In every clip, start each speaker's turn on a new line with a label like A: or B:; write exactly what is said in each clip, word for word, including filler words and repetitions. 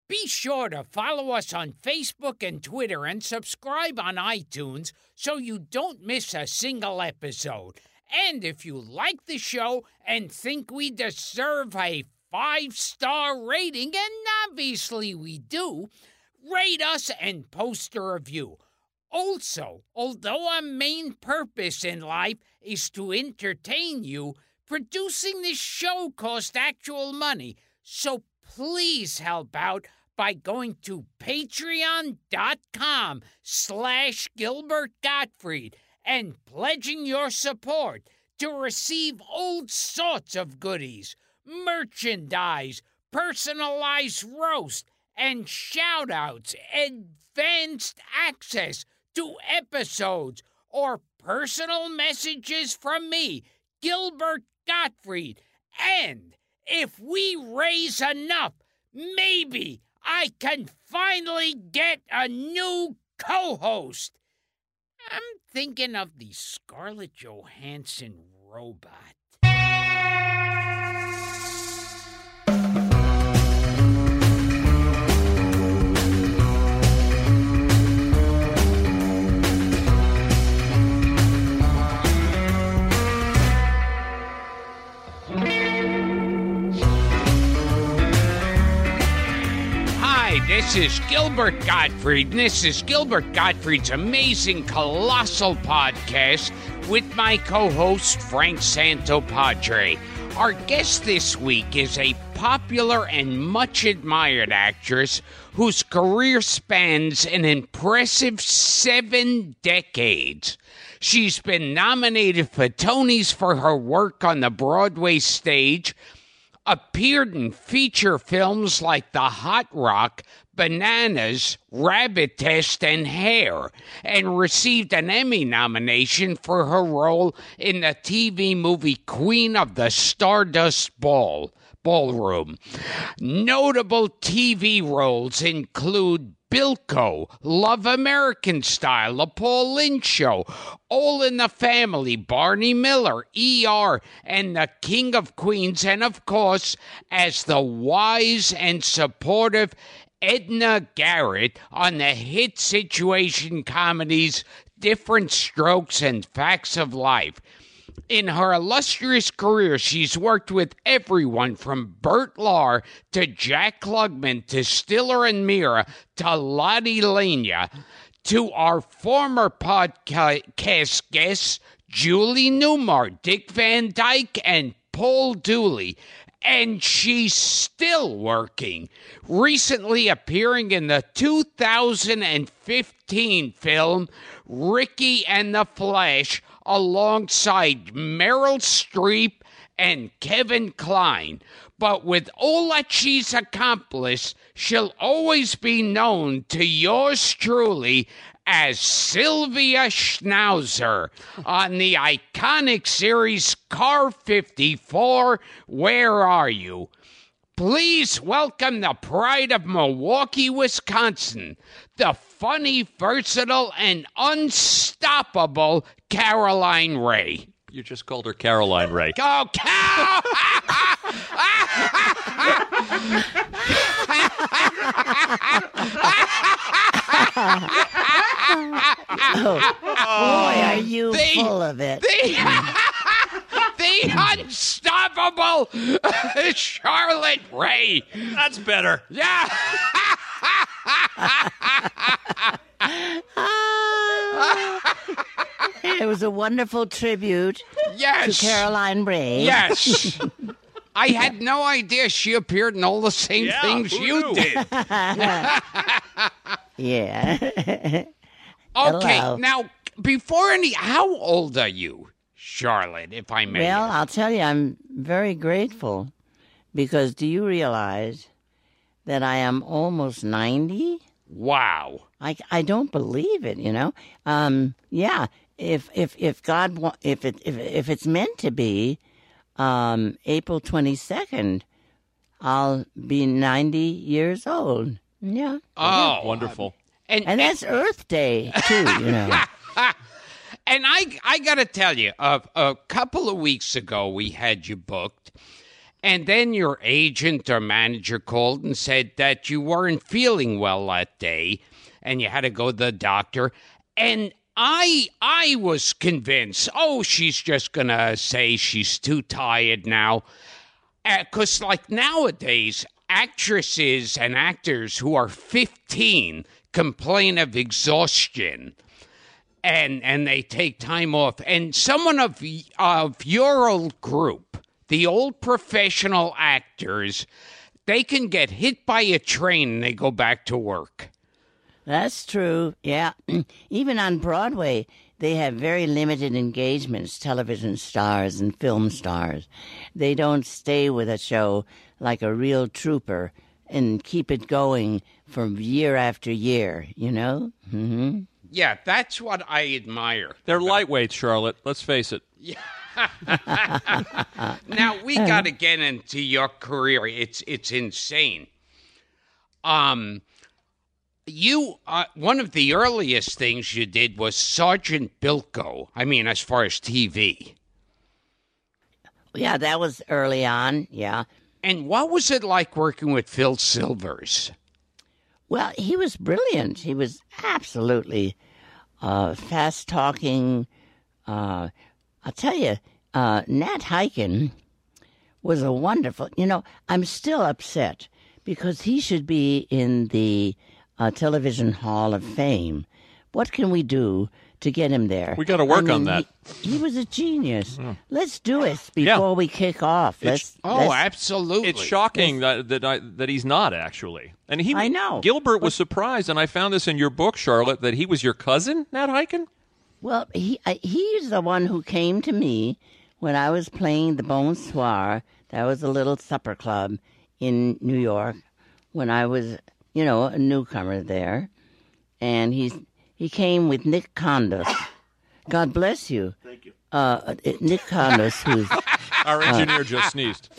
A: Be sure to follow us on Facebook and Twitter and subscribe on iTunes so you don't miss a single episode. And if you like the show and think we deserve a five-star rating, and obviously we do, rate us and post a review. Also, although our main purpose in life is to entertain you, producing this show costs actual money. So please help out by going to patreon.com slash Gilbert Gottfried and pledging your support to receive all sorts of goodies, merchandise, personalized roast, and shout-outs, advanced access to episodes, or personal messages from me, Gilbert Gottfried. And if we raise enough, maybe I can finally get a new co-host. I'm thinking of the Scarlett Johansson robot. This is Gilbert Gottfried, and this is Gilbert Gottfried's amazing, colossal podcast with my co-host, Frank Santopadre. Our guest this week is a popular and much-admired actress whose career spans an impressive seven decades. She's been nominated for Tonys for her work on the Broadway stage, appeared in feature films like The Hot Rock, Bananas, Rabbit Test, and Hair, and received an Emmy nomination for her role in the T V movie Queen of the Stardust Ball, Ballroom. Notable T V roles include Bilko, Love American Style, The Paul Lynch Show, All in the Family, Barney Miller, E R, and The King of Queens, and of course, as the wise and supportive Edna Garrett on the hit situation comedies Different Strokes and Facts of Life. In her illustrious career, she's worked with everyone from Bert Lahr to Jack Klugman to Stiller and Mira to Lottie Lenya to our former podcast guests, Julie Newmar, Dick Van Dyke, and Paul Dooley. And she's still working, recently appearing in the two thousand fifteen film Ricky and the Flash alongside Meryl Streep and Kevin Kline. But with all that she's accomplished, she'll always be known to yours truly as Sylvia Schnauzer on the iconic series Car fifty-four, Where Are You? Please welcome the pride of Milwaukee, Wisconsin, the funny, versatile, and unstoppable Caroline Rhea.
B: You just called her Caroline Rhea.
A: Go, Cal!
C: Oh, boy, are you
A: the,
C: full of it.
A: The, the unstoppable Charlotte Rhea.
B: That's better.
A: Yeah.
C: It was a wonderful tribute
A: Yes.
C: to Caroline Rhea.
A: Yes. I had no idea she appeared in all the same
B: Yeah,
A: things
B: who
A: you
B: knew?
A: did.
C: Yeah.
A: Okay,
C: Hello.
A: now, before any... How old are you, Charlotte, if I may?
C: Well, I'll tell you, I'm very grateful because do you realize that I am almost ninety?
A: Wow.
C: I, I don't believe it, you know. Um, yeah, if if if God wa- if it if if it's meant to be, um, April twenty-second, I'll be ninety years old. Yeah,
A: Oh,
B: Wonderful.
A: And,
C: and that's Earth Day too, you know.
A: And I, I got to tell you, a, a couple of weeks ago we had you booked, And then your agent or manager called and said that you weren't feeling well that day and you had to go to the doctor. And I I was convinced, oh, she's just going to say she's too tired now. Because, uh, like, nowadays, actresses and actors who are fifteen complain of exhaustion. And and they take time off. And someone of of your old group, the old professional actors, they can get hit by a train and they go back to work.
C: That's true, yeah. Even on Broadway, they have very limited engagements, television stars and film stars. They don't stay with a show like a real trooper and keep it going for year after year, you know? Mm-hmm.
A: Yeah, that's what I admire.
B: They're lightweights, Charlotte. Let's face it.
A: Yeah. Now, we got to get into your career. It's it's insane. Um, you uh, one of the earliest things you did was Sergeant Bilko. I mean, as far as T V.
C: Yeah, that was early on, yeah.
A: And what was it like working with Phil Silvers?
C: Well, he was brilliant. He was absolutely uh, fast-talking. Uh, I'll tell you, uh, Nat Hiken was a wonderful... You know, I'm still upset because he should be in the uh, Television Hall of Fame. What can we do to get him there?
B: We got to work
C: I mean,
B: on that.
C: He, he was a genius. Mm. Let's do it before yeah. we kick off. Let's,
A: it's, oh,
C: let's,
A: absolutely.
B: It's shocking that that, I, that he's not, actually. And he,
C: I know.
B: Gilbert was surprised, and I found this in your book, Charlotte, that he was your cousin, Nat Hiken?
C: Well, he uh, he's the one who came to me when I was playing the Bonsoir. That was a little supper club in New York when I was, you know, a newcomer there. And he's, he came with Nick Condos. God bless you.
D: Thank you.
C: Uh, Nick Condos, who's...
B: Our engineer uh, just sneezed.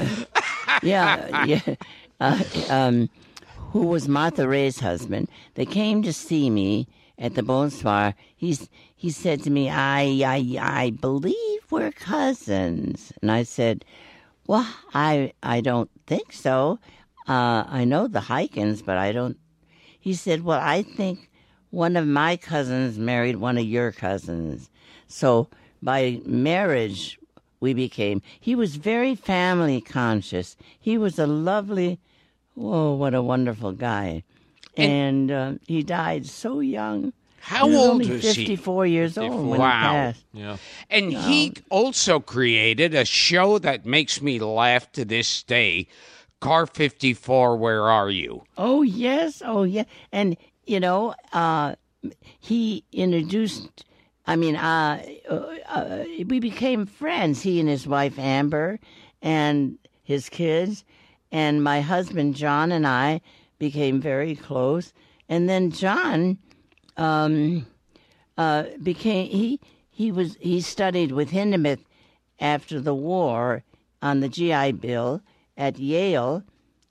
C: Yeah, yeah. Uh, um, who was Martha Ray's husband. They came to see me at the Bonsoir. He's, he said to me, I, I, I believe we're cousins. And I said, well, I, I don't think so. Uh, I know the Hikens, but I don't... He said, well, I think one of my cousins married one of your cousins. So by marriage, we became... He was very family conscious. He was a lovely... Oh, what a wonderful guy. And, and uh, he died so young.
A: How
C: he was
A: old
C: only
A: was he?
C: fifty-four years old when
A: wow.
C: he passed.
B: Yeah.
A: And
C: No.
A: he also created a show that makes me laugh to this day, Car fifty-four, Where Are You?
C: Oh, yes. Oh, yeah. And, you know, uh, he introduced, I mean, uh, uh, uh, we became friends, he and his wife, Amber, and his kids. And my husband, John, and I became very close. And then John um, uh, became, he, he was, he studied with Hindemith after the war on the G I Bill at Yale.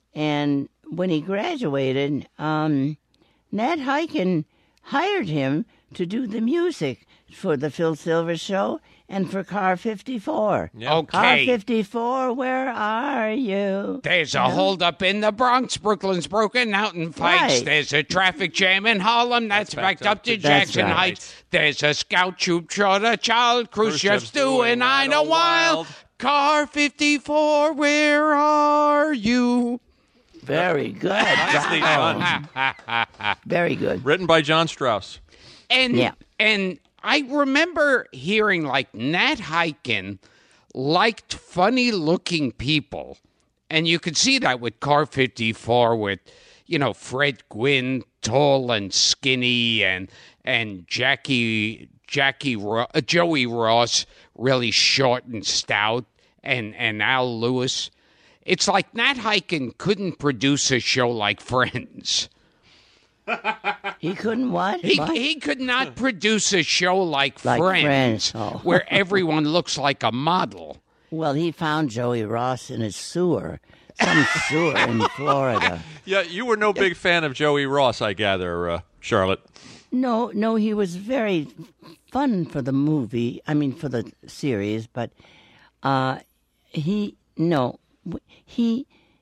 C: And when he graduated, um, Nat Hiken hired him to do the music for the Phil Silvers Show and for Car fifty-four.
B: Yeah.
A: Okay.
C: Car fifty-four, where are you?
A: There's a
C: Yeah.
A: holdup in the Bronx. Brooklyn's broken out in fights.
C: Right.
A: There's a traffic jam in Harlem. That's, backed up to
C: That's
A: Jackson
C: right.
A: Heights. There's a scout troop short a child. Khrushchev's doing Ida Wild. Car fifty-four, where are you?
C: Very good.
B: Nicely
C: Wow.
B: done.
C: Very good.
B: Written by John Strauss.
A: And
C: Yeah.
A: and I remember hearing like Nat Hiken liked funny-looking people, and you could see that with Car fifty-four, with you know Fred Gwynn, tall and skinny, and and Jackie Jackie Ro- uh, Joey Ross, really short and stout, and and Al Lewis. It's like Nat Hiken couldn't produce a show like Friends.
C: He couldn't what?
A: He
C: What?
A: he could not produce a show like,
C: Like
A: Friends,
C: Friends, oh.
A: where everyone looks like a model.
C: Well, he found Joey Ross in his sewer, some sewer in Florida.
B: Yeah, you were no big fan of Joey Ross, I gather, uh, Charlotte.
C: No, no, he was very fun for the movie. I mean, for the series, but uh, he no. he,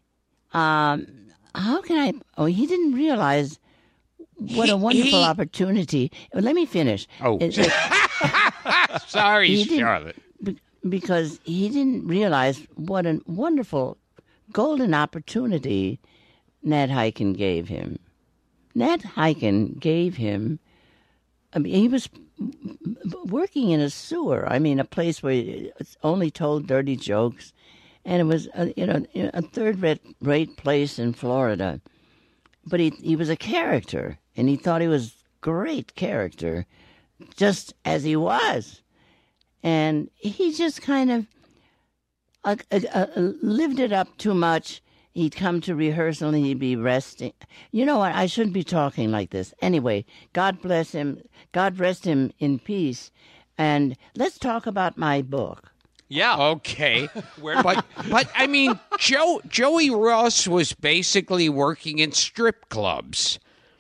C: um, how can I? Oh, he didn't realize what
A: He-
C: a wonderful
A: he-
C: opportunity. Let me finish.
A: Oh.
C: It- it-
A: Sorry,
C: He didn't-
A: Charlotte.
C: be- because he didn't realize what a wonderful golden opportunity Ned Hiken gave him. Ned Hiken gave him. I mean, he was working in a sewer. I mean, a place where it's only told dirty jokes, and it was a, you know a third-rate place in Florida. But he he was a character, and he thought he was great character, just as he was, and he just kind of uh, uh, uh, lived it up too much. He'd come to rehearsal and he'd be resting. You know what? I shouldn't be talking like this. Anyway, God bless him. God rest him in peace. And let's talk about my book.
B: Yeah.
A: Okay.
B: Where-
A: but but I mean, Joe Joey Ross was basically working in strip clubs.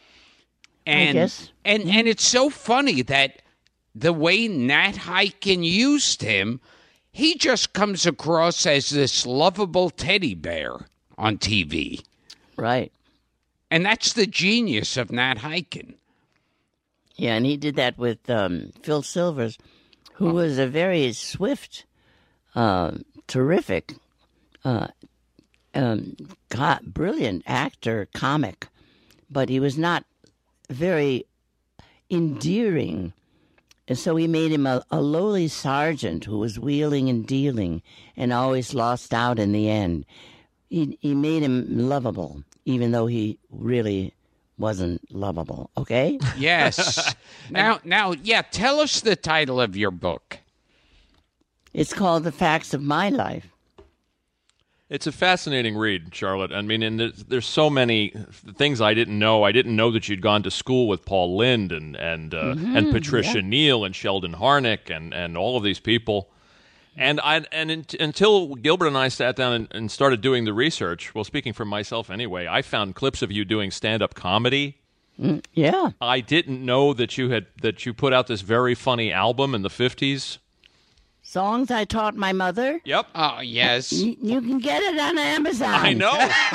A: And
C: guess.
A: and and it's so funny that the way Nat Hiken used him, he just comes across as this lovable teddy bear on T V.
C: Right.
A: And that's the genius of Nat Hiken.
C: Yeah, and he did that with um, Phil Silvers, who was a very swift, uh, terrific, uh, um, co- brilliant actor, comic, but he was not very endearing. And so he made him a, a lowly sergeant who was wheeling and dealing and always lost out in the end. He, he made him lovable, even though he really wasn't lovable, okay?
A: Yes. now now yeah, tell us the title of your book.
C: It's called The Facts of My Life.
B: It's a fascinating read, Charlotte. I mean, and there's, there's so many things I didn't know. I didn't know that you'd gone to school with Paul Lind and and uh, and Patricia Neal and Sheldon Harnick and, and all of these people. And I and in, until Gilbert and I sat down and, and started doing the research, well, speaking for myself anyway, I found clips of you doing stand-up comedy.
C: Yeah.
B: I didn't know that you had that you put out this very funny album in the fifties.
C: Songs I Taught My Mother.
B: Yep.
A: Oh, yes.
C: Y- you can get it on Amazon.
B: I know.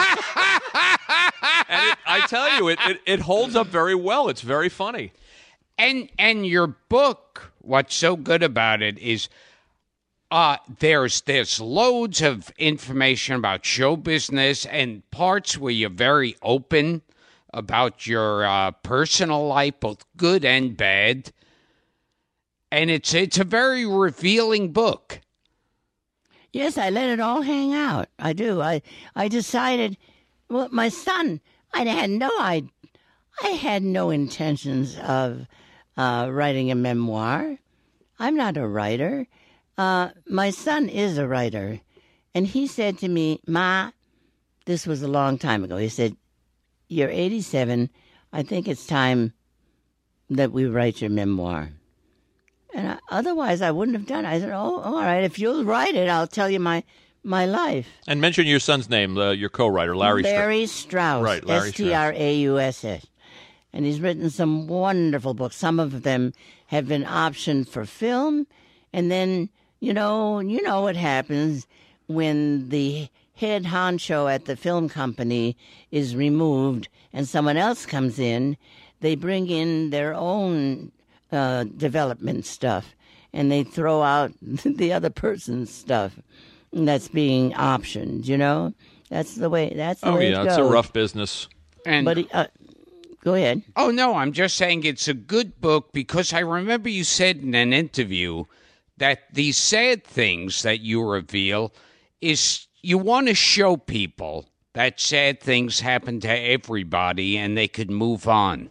B: And it, I tell you, it, it, it holds up very well. It's very funny.
A: And and your book, what's so good about it is uh there's there's loads of information about show business and parts where you're very open about your uh, personal life, both good and bad. And it's it's a very revealing book.
C: Yes, I let it all hang out. I do. I I decided. Well, my son, I had no I, I had no intentions of uh, writing a memoir. I'm not a writer. Uh, my son is a writer, and he said to me, "Ma," this was a long time ago. He said, "You're eighty-seven. I think it's time that we write your memoir." And I, otherwise, I wouldn't have done it. I said, "Oh, all right. If you'll write it, I'll tell you my my life."
B: And mention your son's name, uh, your co-writer, Larry. Stra-
C: Larry Strauss,
B: Right, Larry
C: S T R A U S S. And he's written some wonderful books. Some of them have been optioned for film. And then, you know, you know what happens when the head honcho at the film company is removed and someone else comes in. They bring in their own uh, development stuff, and they throw out the other person's stuff that's being optioned, you know? That's the way, that's the
B: Oh,
C: way
B: yeah,
C: it
B: it's
C: goes.
B: a rough business.
A: And
C: But, he, uh, go ahead.
A: oh no, I'm just saying it's a good book because I remember you said in an interview that these sad things that you reveal is you want to show people that sad things happen to everybody and they could move on.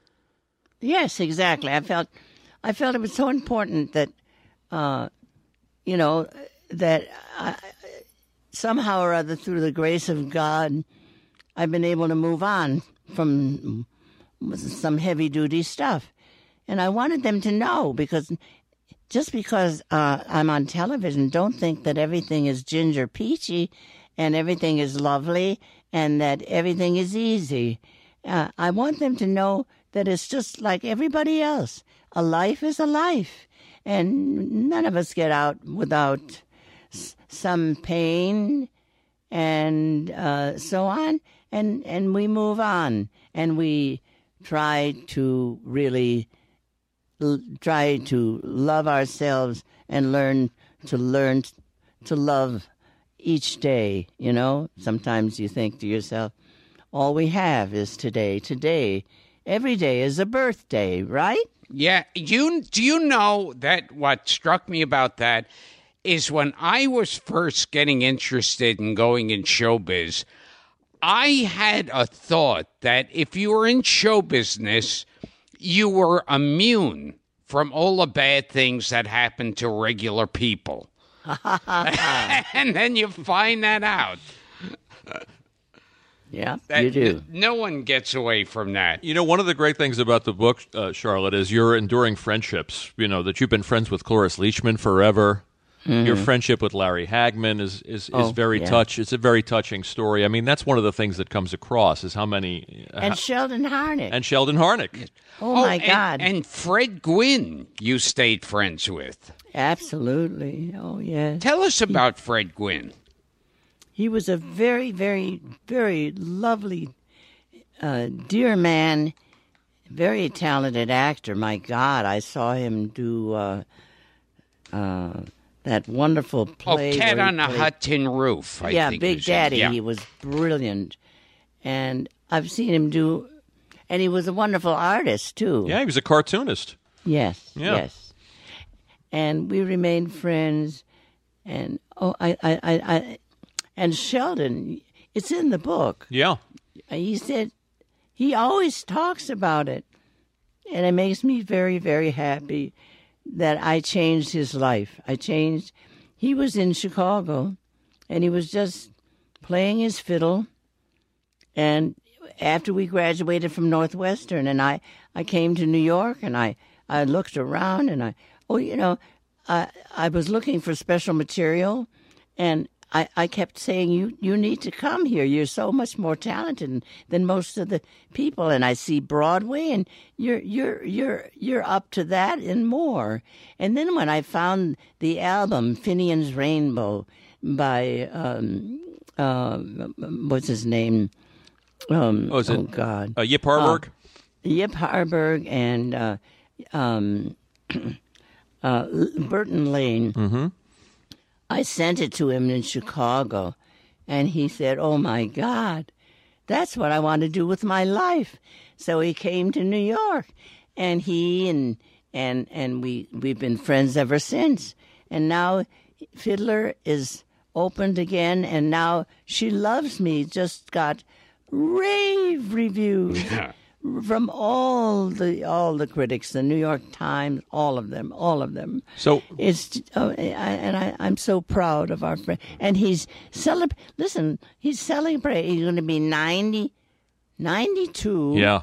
C: Yes, exactly. I felt, I felt it was so important that, uh, you know, that I, somehow or other, through the grace of God, I've been able to move on from some heavy duty stuff, and I wanted them to know, because just because uh, I'm on television, don't think that everything is ginger peachy, and everything is lovely, and that everything is easy. Uh, I want them to know that it's just like everybody else. A life is a life, and none of us get out without s- some pain and uh, so on, and and we move on, and we try to really l- try to love ourselves and learn to learn to love each day. You know, sometimes you think to yourself, all we have is today. Today, every day is a birthday, right?
A: Yeah, you do you know that what struck me about that is when I was first getting interested in going in showbiz, I had a thought that if you were in show business, you were immune from all the bad things that happen to regular people. And then you find that out.
C: Yeah,
A: That
C: you do.
A: n- no one gets away from that.
B: You know, one of the great things about the book, uh, Charlotte, is your enduring friendships. You know, that you've been friends with Cloris Leachman forever. Your friendship with Larry Hagman is is, is
C: Oh,
B: very
C: yeah.
B: touch. It's a very touching story. I mean, that's one of the things that comes across is how many uh,
C: And Sheldon Harnick.
B: and Sheldon Harnick.
C: oh, my
A: and-
C: God.
A: And Fred Gwynn you stayed friends with.
C: Absolutely. Oh, yes.
A: Tell us about Fred Gwynn.
C: He was a very, very, very lovely, uh, dear man, very talented actor. My God, I saw him do uh, uh, that wonderful
A: Oh,
C: play.
A: Cat
C: where he
A: on a
C: played-
A: Hut Tin Roof. I
C: yeah,
A: think
C: Big
A: was it.
C: Daddy.
A: Yeah.
C: He was brilliant. And I've seen him do, and he was a wonderful artist, too.
B: Yeah, he was a cartoonist.
C: Yes,
B: Yeah.
C: yes. And we remained friends. And, oh, I, I, I, I and Sheldon, it's in the book.
B: Yeah.
C: He said he always talks about it. And it makes me very, very happy that I changed his life. I changed. He was in Chicago, and he was just playing his fiddle. And after we graduated from Northwestern, and I, I came to New York, and I, I looked around, and I, oh, you know, I, I was looking for special material, and I, I kept saying, you, you need to come here. You're so much more talented than most of the people. And I see Broadway, and you're you're you're you're up to that and more. And then when I found the album Finian's Rainbow by um, uh, what's his name? Um,
B: Oh, is it
C: oh God,
B: uh, Yip Harburg?
C: Yip Harburg and uh, um, uh, Burton Lane.
B: Mm-hmm.
C: I sent it to him in Chicago, and he said, oh, my God, that's what I want to do with my life. So he came to New York, and he and and and we, we've been friends ever since. And now Fiddler is opened again, and now She Loves Me just got rave reviews from all the all the critics, the New York Times, all of them, all of them.
B: So
C: It's oh, I, and I, I'm so proud of our friend. And he's celeb. Listen, he's celebrating. He's going to be ninety, ninety-two.
B: yeah,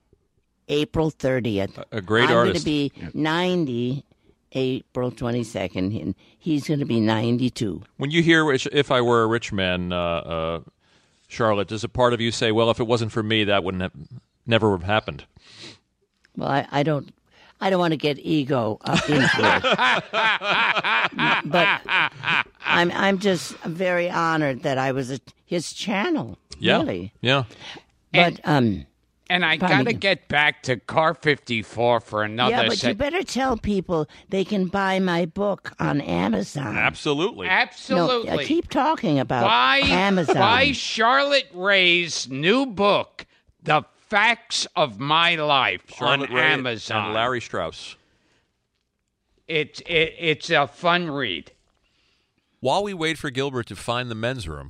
C: April thirtieth.
B: a great
C: I'm
B: artist.
C: going to be ninety, April twenty-second, and he's going to be ninety-two.
B: When you hear If If I Were a Rich Man, uh, uh, Charlotte, does a part of you say, well, if it wasn't for me, that wouldn't have never have happened?
C: Well, I, I don't. I don't want to get ego up into it, but I'm I'm just very honored that I was at his channel.
B: Yeah.
C: Really,
B: Yeah.
C: but um.
A: And I
C: Pardon
A: got to
C: me.
A: get back to Car fifty-four for another
C: Yeah, but
A: sec-
C: you better tell people they can buy my book on Amazon.
B: Absolutely.
C: No,
A: Absolutely.
C: I keep talking about
A: Buy,
C: Amazon.
A: buy Charlotte Ray's new book, The Facts of My Life,
B: Charlotte
A: on
B: Ray
A: Amazon.
B: And Larry Strauss.
A: It's it, it's a fun read.
D: While we wait for Gilbert to find the men's room,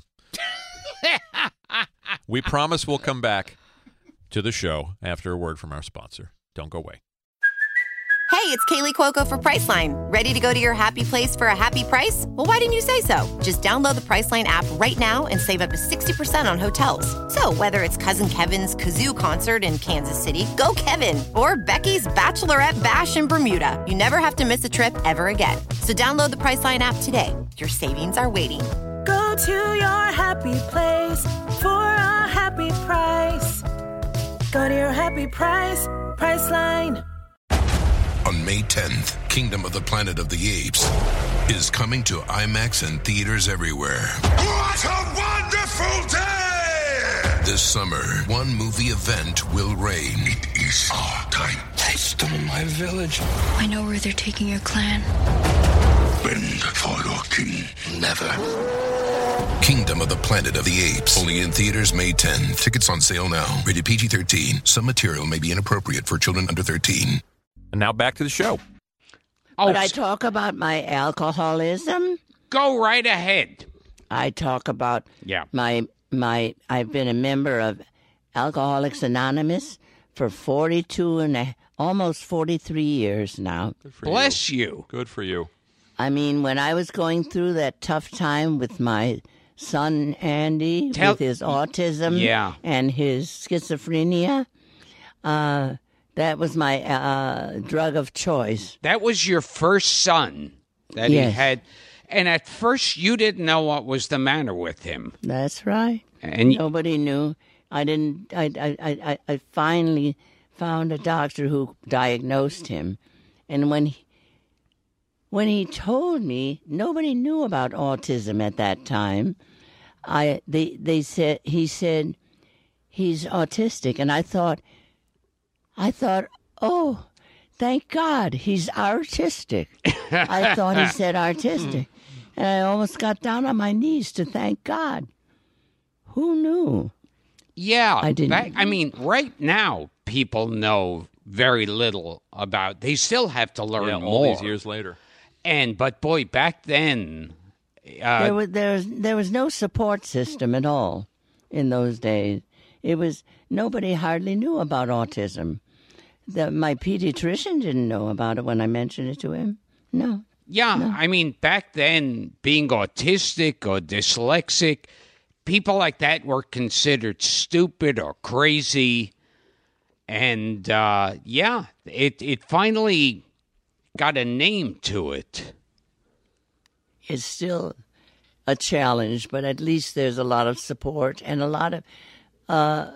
D: we promise we'll come back to the show after a word from our sponsor. Don't go away.
E: Hey, it's Kaylee Cuoco for Priceline. Ready to go to your happy place for a happy price? Well, why didn't you say so? Just download the Priceline app right now and save up to sixty percent on hotels. So whether it's Cousin Kevin's Kazoo Concert in Kansas City, go Kevin, or Becky's Bachelorette Bash in Bermuda, you never have to miss a trip ever again. So download the Priceline app today. Your savings are waiting.
F: Go to your happy place for a happy price. Go to your happy price, Priceline.
G: On May tenth, Kingdom of the Planet of the Apes is coming to IMAX and theaters everywhere. What a wonderful Faulty! This summer, one movie event will reign. It is our time. They stole my village.
H: I know where they're taking your clan.
G: Bend for your king. Never. Kingdom of the Planet of the Apes. Only in theaters May tenth. Tickets on sale now. Rated P G thirteen. Some material may be inappropriate for children under thirteen.
D: And now back to the show.
A: Oh,
C: But I talk about my alcoholism.
A: go right ahead.
C: I talk about
A: Yeah.
C: my my. I've been a member of Alcoholics Anonymous for forty-two and a, almost forty-three years now.
D: Good for
A: Bless
D: you.
A: you.
D: Good for you.
C: I mean, when I was going through that tough time with my son Andy,
A: Tell-
C: with his autism
A: Yeah.
C: and his schizophrenia, uh, that was my uh, drug of choice.
A: That was your first son that he
C: Yes.
A: had. And at first, you didn't know what was the matter with him.
C: That's right.
A: And
C: Nobody knew. I didn't. I, I, I, I finally found a doctor who diagnosed him, and when he, when he told me, nobody knew about autism at that time. I they they said he said he's autistic, and I thought, I thought, oh, thank God he's artistic. I thought he said artistic, and I almost got down on my knees to thank God. Who knew?
A: yeah,
C: I didn't-
A: back- I mean, right now, people know very little about. They still have to learn
B: Yeah,
A: more.
B: all these years later.
A: And but boy, back then, uh,
C: there was there was there was no support system at all in those days. It was nobody hardly knew about autism. The, my pediatrician didn't know about it when I mentioned it to him. No,
A: yeah, I mean, back then, being autistic or dyslexic, people like that were considered stupid or crazy. And uh, yeah, it it finally got a name to it.
C: it's still a challenge, but at least there's a lot of support and a lot of uh,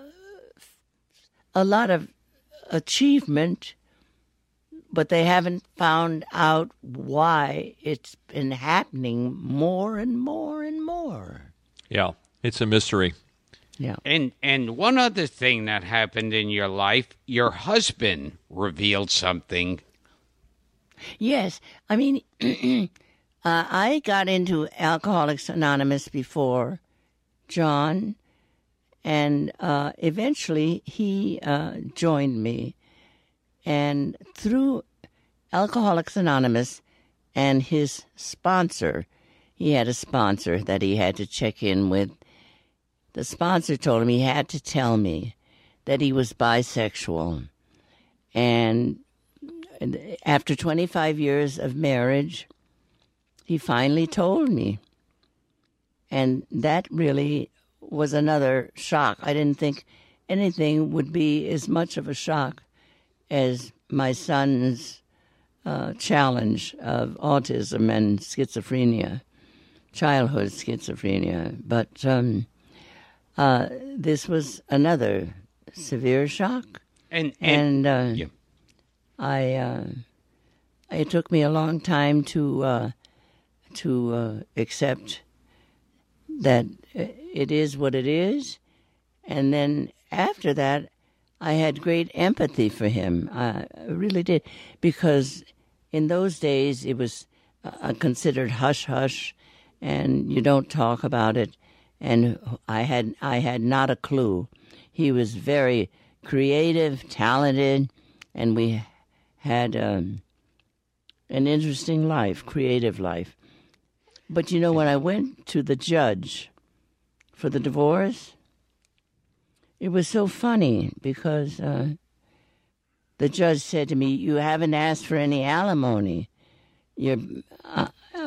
C: a lot of achievement. But they haven't found out why it's been happening more and more and more.
B: Yeah, it's a mystery.
C: Yeah.
A: And and one other thing that happened in your life, your husband revealed something.
C: Yes, I mean, uh, I got into Alcoholics Anonymous before John, and uh, eventually he uh, joined me. And through Alcoholics Anonymous and his sponsor, he had a sponsor that he had to check in with. The sponsor told him he had to tell me that he was bisexual. And after twenty-five years of marriage, he finally told me. And that really was another shock. I didn't think anything would be as much of a shock as my son's uh, challenge of autism and schizophrenia, childhood schizophrenia. But um, uh, this was another severe shock.
A: And and,
C: And uh,
A: yeah.
C: I, uh, it took me a long time to uh, to uh, accept that it is what it is, and then after that, I had great empathy for him. I really did, because in those days it was uh, considered hush hush, and you don't talk about it. And I had I had not a clue. He was very creative, talented, and we had um, an interesting life, creative life. But you know, when I went to the judge for the divorce, it was so funny because uh, the judge said to me, "You haven't asked for any alimony. You're uh,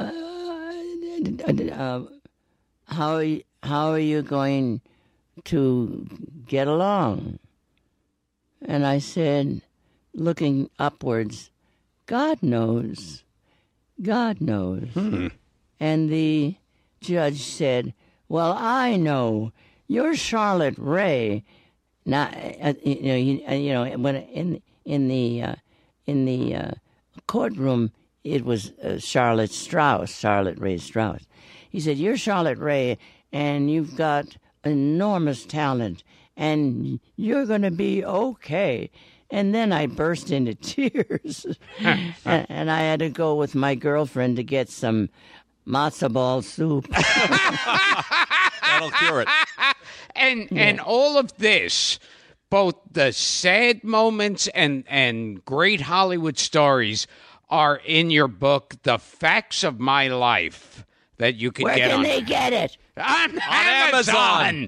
C: uh, uh, how are you, how are you going to get along?" And I said, looking upwards, "God knows. God knows."
A: Hmm.
C: And the judge said, "Well, I know. You're Charlotte Ray." Now, uh, you know, you, uh, you know, when in in the uh, in the uh, courtroom, it was uh, Charlotte Strauss, Charlotte Ray Strauss. He said, "You're Charlotte Ray, and you've got enormous talent, and you're going to be okay. And then I burst into tears, and, and I had to go with my girlfriend to get some matzo ball soup.
B: That'll cure it.
A: And yeah. and all of this, both the sad moments and, and great Hollywood stories, are in your book, The Facts of My Life, that you can
C: Where
A: get
C: can
A: on.
C: they get it?
A: On,
B: on
A: Amazon.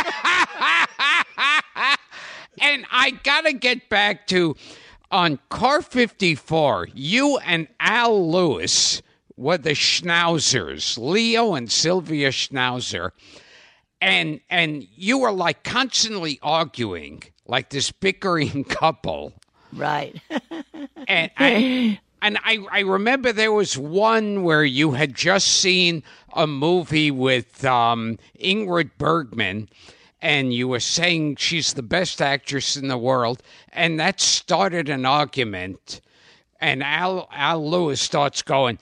A: And I got to get back to, on Car fifty-four, you and Al Lewis were the schnauzers, Leo and Sylvia Schnauzer. And and you were like constantly arguing, like this bickering couple.
C: Right.
A: and I, and I, I remember there was one where you had just seen a movie with um, Ingrid Bergman, and you were saying she's the best actress in the world, and that started an argument. And Al, Al Lewis starts going,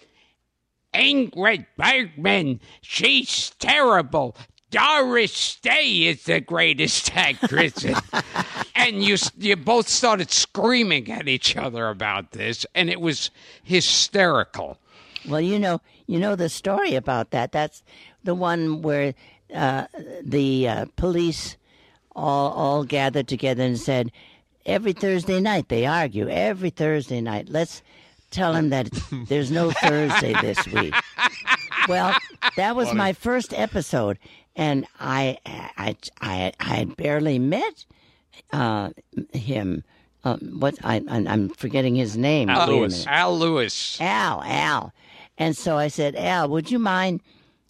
A: Ingrid Bergman, she's terrible. Doris Day is the greatest actress. And you you both started screaming at each other about this, and it was hysterical.
C: Well, you know, you know the story about that. That's the one where uh, the uh, police all all gathered together and said, every Thursday night they argue. Every Thursday night, let's tell them that there's no Thursday this week. Well, that was my first episode, and I I I I had barely met uh, him. Uh, what I I'm forgetting his name.
A: Al
C: Wait a
A: Lewis.
C: minute.
A: Al Lewis.
C: Al, Al. And so I said, Al, would you mind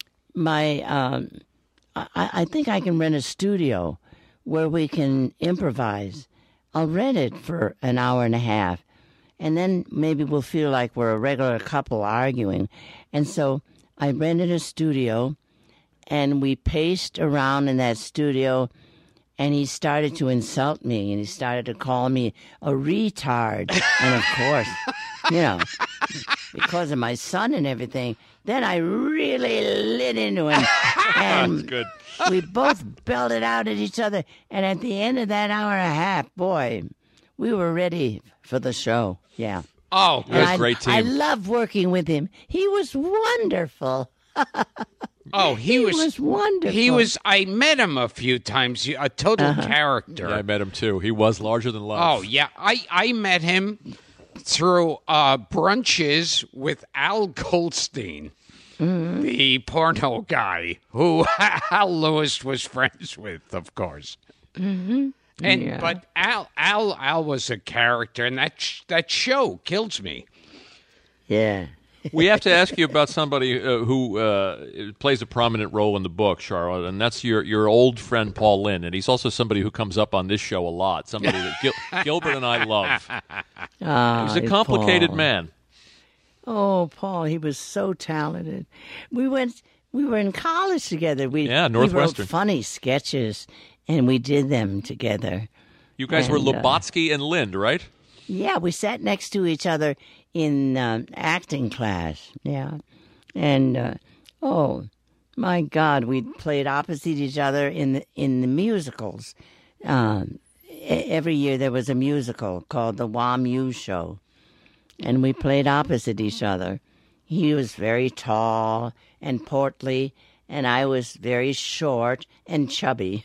C: my, um, I, I think I can rent a studio where we can improvise. I'll rent it for an hour and a half, and then maybe we'll feel like we're a regular couple arguing. And so I rented a studio, and we paced around in that studio, and he started to insult me, and he started to call me a retard. And of course, you know, because of my son and everything, then I really lit into him. And
B: That's good.
C: we both belted out at each other. And at the end of that hour and a half, boy, we were ready for the show. Yeah.
A: Oh,
C: And I,
B: great team.
C: I love working with him. He was wonderful.
A: oh, he,
C: He
A: was,
C: was wonderful.
A: He was. I met him a few times. A total
C: Uh-huh.
A: character.
B: Yeah, I met him too. He was larger than life.
A: Oh yeah, I I met him through uh, brunches with Al Goldstein,
C: Mm-hmm.
A: the porno guy who Al Lewis was friends with, of course.
C: Mm-hmm.
A: And
C: Yeah.
A: but Al Al Al was a character, and that sh- that show kills me.
C: Yeah.
B: We have to ask you about somebody uh, who uh, plays a prominent role in the book, Charlotte, and that's your, your old friend Paul Lynde, and he's also somebody who comes up on this show a lot, somebody that Gil- Gilbert and I love.
C: Ah,
B: He's a complicated
C: Paul.
B: man.
C: Oh, Paul, he was so talented. We went, we were in college together. We,
B: Yeah,
C: we
B: Northwestern.
C: wrote funny sketches, and we did them together.
B: You guys were
C: And, uh,
B: Lubotsky and Lynde, right?
C: Yeah, we sat next to each other in um, acting class. Yeah, and uh, oh my God, we played opposite each other in the in the musicals. Um, e- every year there was a musical called the W A M U Show, and we played opposite each other. He was very tall and portly, and I was very short and chubby.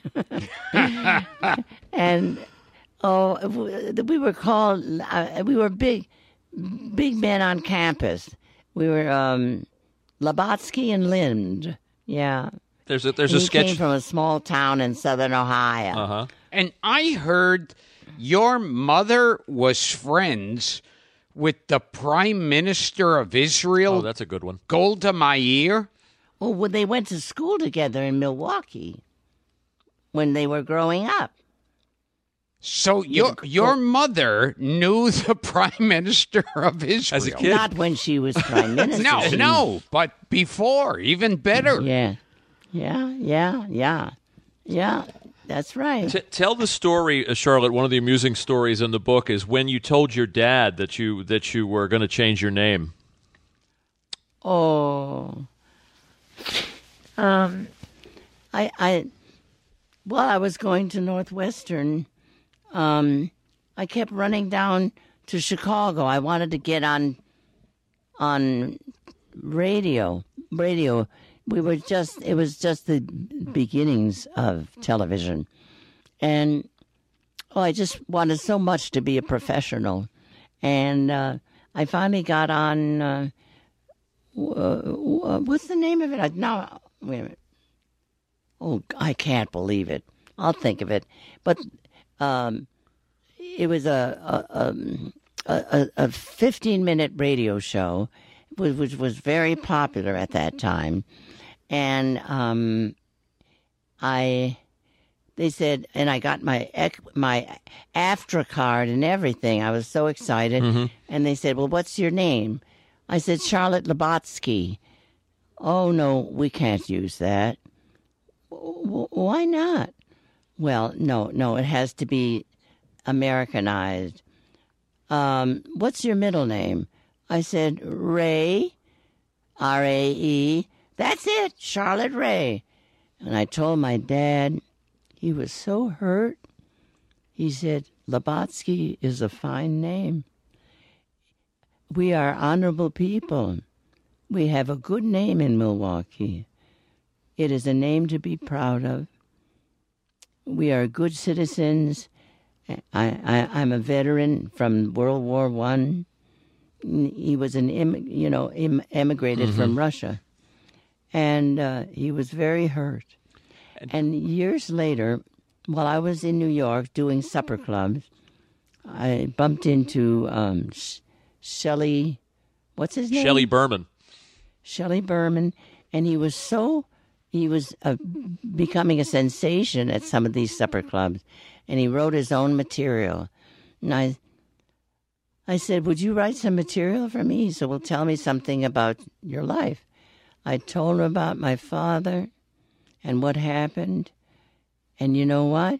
C: and oh, we were called. Uh, we were big. Big men on campus. We were um, Lubotsky and Lynde. Yeah.
B: There's a there's
C: And
B: a
C: he
B: sketch.
C: came from a small town in southern Ohio.
B: Uh huh.
A: And I heard your mother was friends with the Prime Minister of Israel,
B: Oh, that's a good one.
A: Golda Meir.
C: Well, when they went to school together in Milwaukee when they were growing up.
A: So your your mother knew the Prime Minister of Israel.
B: As a kid?
C: Not when she was prime minister.
A: No,
C: She-
A: no, but before, even better.
C: Yeah. Yeah, yeah, yeah. Yeah, that's right.
B: T- tell the story, uh, Charlotte. One of the amusing stories in the book is when you told your dad that you that you were going to change your name.
C: Oh. Um, I, I, while I was going to Northwestern, um, I kept running down to Chicago. I wanted to get on on radio. Radio. We were just, it was just the beginnings of television. And oh, I just wanted so much to be a professional. And uh, I finally got on, uh, uh, what's the name of it? I, now, wait a minute. Oh, I can't believe it. I'll think of it. But um, it was a a, a, a fifteen-minute radio show, which was very popular at that time. And um, I, they said, and I got my my AFTRA card and everything. I was so excited. Mm-hmm. And they said, well, what's your name? I said, Charlotte Labotsky. Oh, no, we can't use that. W- why not? Well, no, no, it has to be Americanized. Um, what's your middle name? I said, Ray, R A E. That's it, Charlotte Ray. And I told my dad, he was so hurt. He said, Labotsky is a fine name. We are honorable people. We have a good name in Milwaukee. It is a name to be proud of. We are good citizens. I, I, I'm a veteran from World War One. He was an, im, you know, im, emigrated mm-hmm. from Russia. And uh, he was very hurt. And years later, while I was in New York doing supper clubs, I bumped into um, Sh- Shelley, what's his name?
B: Shelley Berman.
C: Shelley Berman. And he was so, he was uh, becoming a sensation at some of these supper clubs. And he wrote his own material. And I, I said, would you write some material for me? So well, tell me something about your life. I told her about my father and what happened. And you know what?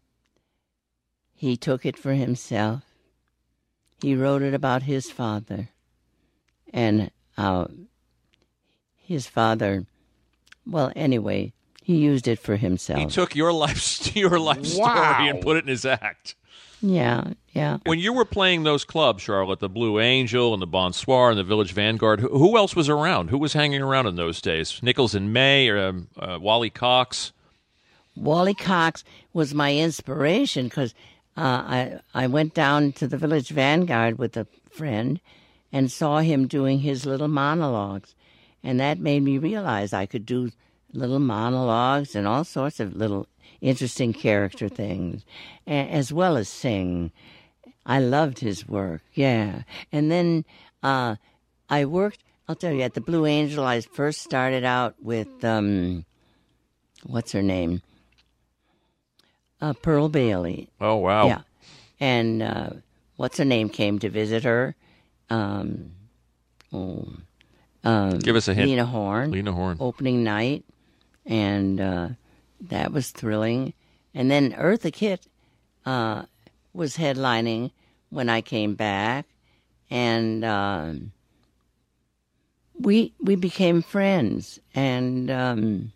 C: He took it for himself. He wrote it about his father. And how his father, well, anyway, he used it for himself.
B: He took your life, your life
A: Wow.
B: story and put it in his act.
C: Yeah, yeah.
B: When you were playing those clubs, Charlotte, the Blue Angel and the Bonsoir and the Village Vanguard, who, who else was around? Who was hanging around in those days? Nichols and May or um, uh, Wally Cox?
C: Wally Cox was my inspiration because uh, I I went down to the Village Vanguard with a friend and saw him doing his little monologues. And that made me realize I could do little monologues and all sorts of little interesting character things, as well as sing. I loved his work, yeah. And then uh, I worked, I'll tell you, at the Blue Angel, I first started out with, um, what's her name? Uh, Pearl Bailey.
B: Oh, wow.
C: Yeah. And uh, what's her name came to visit her? Um, oh, um,
B: Give us a hint.
C: Lena Horne.
B: Lena Horne.
C: Opening night. And uh, that was thrilling. And then Eartha Kitt uh, was headlining when I came back. And um, we we became friends. And um,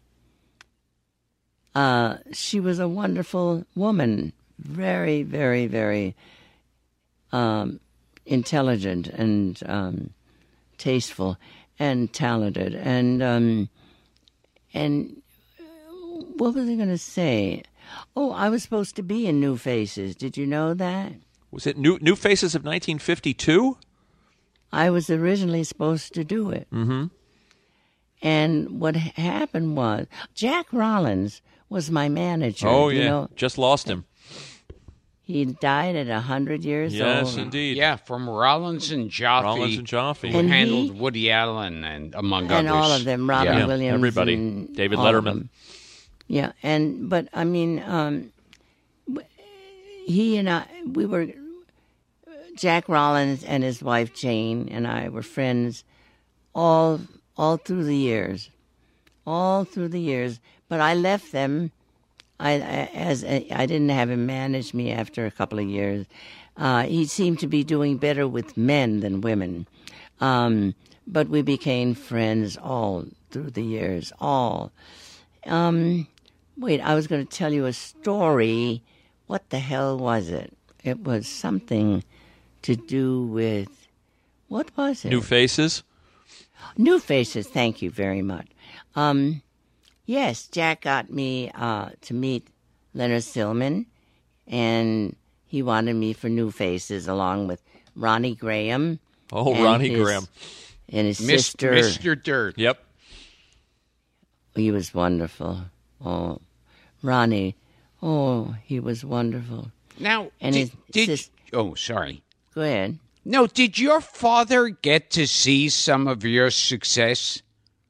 C: uh, she was a wonderful woman. Very, very, very um, intelligent and um, tasteful and talented. And... Um, And what was I going to say? Oh, I was supposed to be in New Faces. Did you know that?
B: Was it New New Faces of nineteen fifty-two?
C: I was originally supposed to do it.
B: Mm-hmm.
C: And what happened was, Jack Rollins was my manager.
B: Oh,
C: you
B: yeah.
C: know?
B: Just lost him.
C: He died at one hundred years
B: Yes,
C: old.
B: indeed.
A: Yeah, from Rollins and Jaffe.
B: Rollins and Jaffe.
A: Who
C: And
A: handled
C: he-
A: Woody Allen and among
C: And
A: others.
C: all of them, Robin
A: Yeah.
C: Williams.
B: everybody.
C: and
B: David
C: all of
B: Letterman.
C: them. Yeah, and, but, I mean, um, he and I, we were, Jack Rollins and his wife Jane and I were friends all all through the years. All through the years. But I left them. I, I as a, I didn't have him manage me after a couple of years. Uh, he seemed to be doing better with men than women. Um, but we became friends all through the years. All. Um, Wait, I was going to tell you a story. What the hell was it? It was something to do with, what was it?
B: New Faces?
C: New Faces, thank you very much. Um, yes, Jack got me uh, to meet Leonard Stillman, and he wanted me for New Faces along with Ronnie Graham.
B: Oh,
C: and
B: Ronnie
C: his,
B: Graham.
C: And his
A: Mis-
C: sister.
A: Mister Dirt.
B: Yep.
C: He was wonderful. Oh, Ronnie. Oh, he was wonderful.
A: Now,
C: And
A: did,
C: his
A: did
C: sis-
A: oh, sorry.
C: Go ahead.
A: No, did your father get to see some of your success?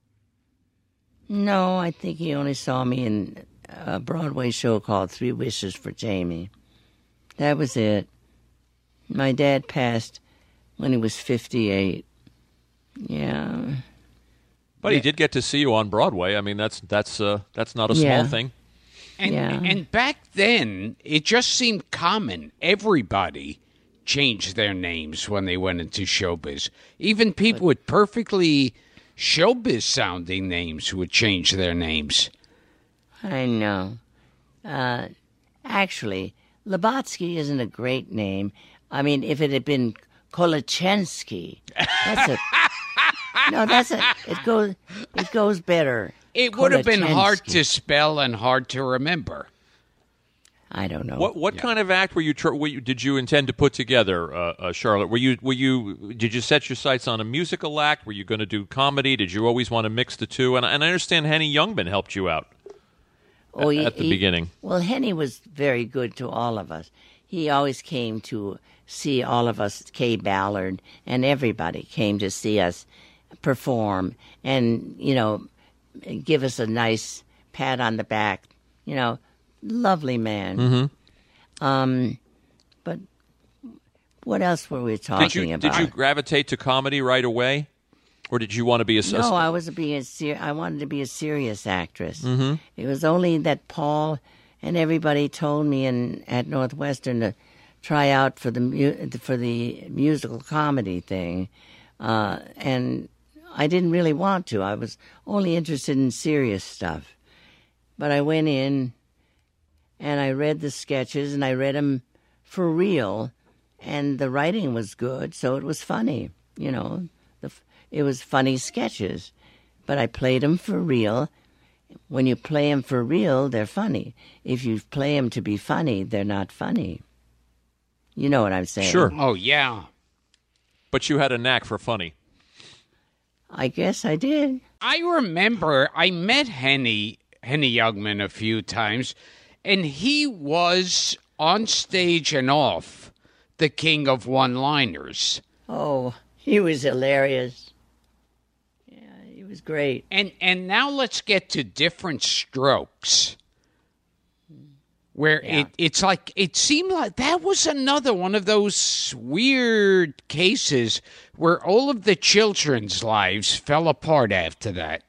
C: No, I think he only saw me in a Broadway show called Three Wishes for Jamie. That was it. My dad passed when he was fifty-eight. Yeah.
B: But he did get to see you on Broadway. I mean, that's that's uh, that's not a
C: Yeah.
B: small thing.
A: And
C: Yeah.
A: and back then, it just seemed common. Everybody changed their names when they went into showbiz. Even people with perfectly showbiz-sounding names would change their names.
C: I know. Uh, actually, Labatsky isn't a great name. I mean, if it had been Kolachensky, that's a no. That's a. It goes. It goes better.
A: It would have been hard
C: Kolachensky.
A: to spell and hard to remember.
C: I don't know.
B: What what kind of act were you, tr- were you did you intend to put together, uh, uh, Charlotte? Were you were you did you set your sights on a musical act? Were you going to do comedy? Did you always want to mix the two? And, and I understand Henny Youngman helped you out
C: Oh,
B: at,
C: he-
B: at the
C: he-
B: beginning.
C: Well, Henny was very good to all of us. He always came to see all of us, Kay Ballard, and everybody came to see us perform and, you know, give us a nice pat on the back. You know, lovely man.
B: Mm-hmm.
C: Um, but what else were we talking
B: Did you
C: about?
B: did you gravitate to comedy right away, or did you want to be a a-
C: No, I was being a ser- I wanted to be a serious actress.
B: Mm-hmm.
C: It was only that Paul and everybody told me in at Northwestern to try out for the mu- for the musical comedy thing, uh, and I didn't really want to. I was only interested in serious stuff. But I went in, and I read the sketches, and I read them for real, and the writing was good, so it was funny. You know, the, it was funny sketches, but I played them for real. When you play them for real, they're funny. If you play them to be funny, they're not funny. You know what I'm saying?
B: Sure.
A: Oh, yeah.
B: But you had a knack for funny.
C: I guess I did.
A: I remember I met Henny, Henny Youngman a few times, and he was on stage and off the king of one-liners.
C: Oh, he was hilarious. Yeah, he was great.
A: And and now let's get to Different Strokes, where
C: Yeah.
A: it, it's like it seemed like that was another one of those weird cases where all of the children's lives fell apart after that.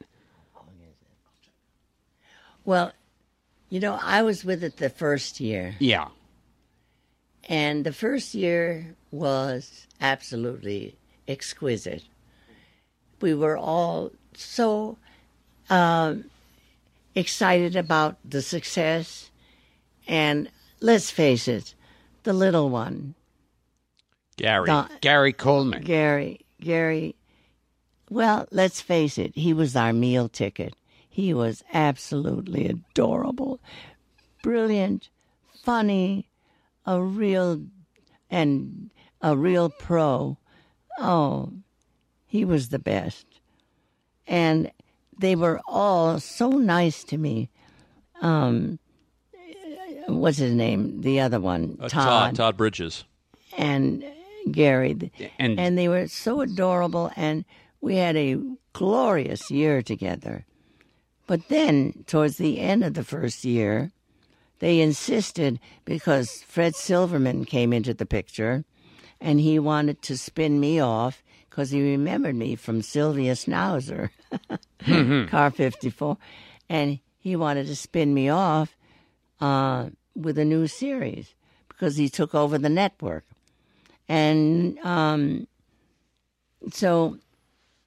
C: Well, you know, I was with it the first year,
A: Yeah.
C: and the first year was absolutely exquisite. We were all so um, excited about the success, and let's face it, the little one,
B: Gary.
C: Don-
A: Gary Coleman.
C: Gary, Gary, well, let's face it, he was our meal ticket. He was absolutely adorable, brilliant, funny, a real, and a real pro. Oh, he was the best. And they were all so nice to me. Um, what's his name? The other one,
B: Uh,
C: Todd.
B: Todd. Todd Bridges.
C: And Gary.
A: And-
C: And they were so adorable, and we had a glorious year together. But then, towards the end of the first year, they insisted, because Fred Silverman came into the picture, and he wanted to spin me off because he remembered me from Sylvia Schnauzer, Car fifty-four, and he wanted to spin me off uh, with a new series because he took over the network. And um, so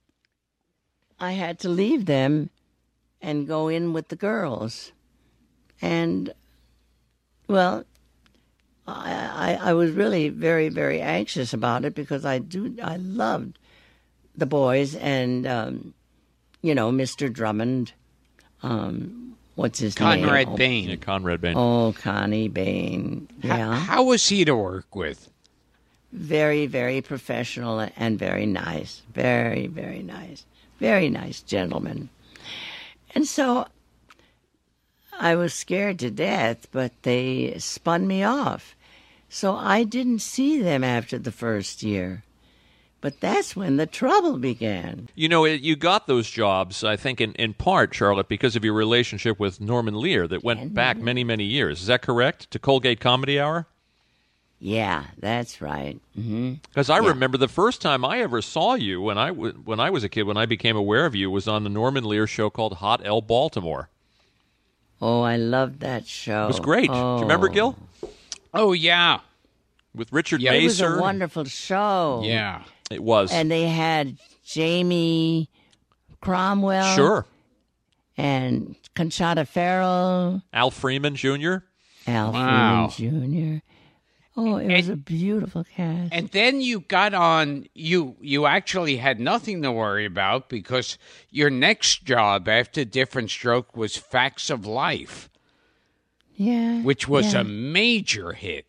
C: I had to leave them and go in with the girls and well, I, I I was really very very anxious about it because I do I loved the boys and um, you know Mister Drummond, um, what's his
A: Conrad
C: name?
A: Bain.
B: Yeah, Conrad Bain.
C: Oh, Connie Bain. Yeah,
A: How, how was he to work with?
C: very very professional and very nice, very very nice, very nice gentleman. And so I was scared to death, but they spun me off. So I didn't see them after the first year. But that's when the trouble began.
B: You know, it, you got those jobs, I think, in, in part, Charlotte, because of your relationship with Norman Lear that went
C: And-
B: back many, many years. Is that correct? To Colgate Comedy Hour?
C: Yeah, that's right. hmm
B: Because I
C: Yeah.
B: remember the first time I ever saw you when I, w- when I was a kid, when I became aware of you, was on the Norman Lear show called Hot L Baltimore.
C: Oh, I loved that show.
B: It was great.
C: Oh.
B: Do you remember, Gil?
A: Oh, yeah.
B: With Richard
A: Yeah,
C: It was
B: Macer.
C: a wonderful show.
A: Yeah.
B: It was.
C: And they had Jamie Cromwell.
B: Sure.
C: And Conchata Farrell.
B: Al Freeman Junior
C: Al
A: Wow.
C: Freeman Junior Oh, it was a beautiful cast.
A: And then you got on, you you actually had nothing to worry about because your next job after Different Stroke was Facts of Life,
C: yeah.
A: which was
C: yeah.
A: a major hit.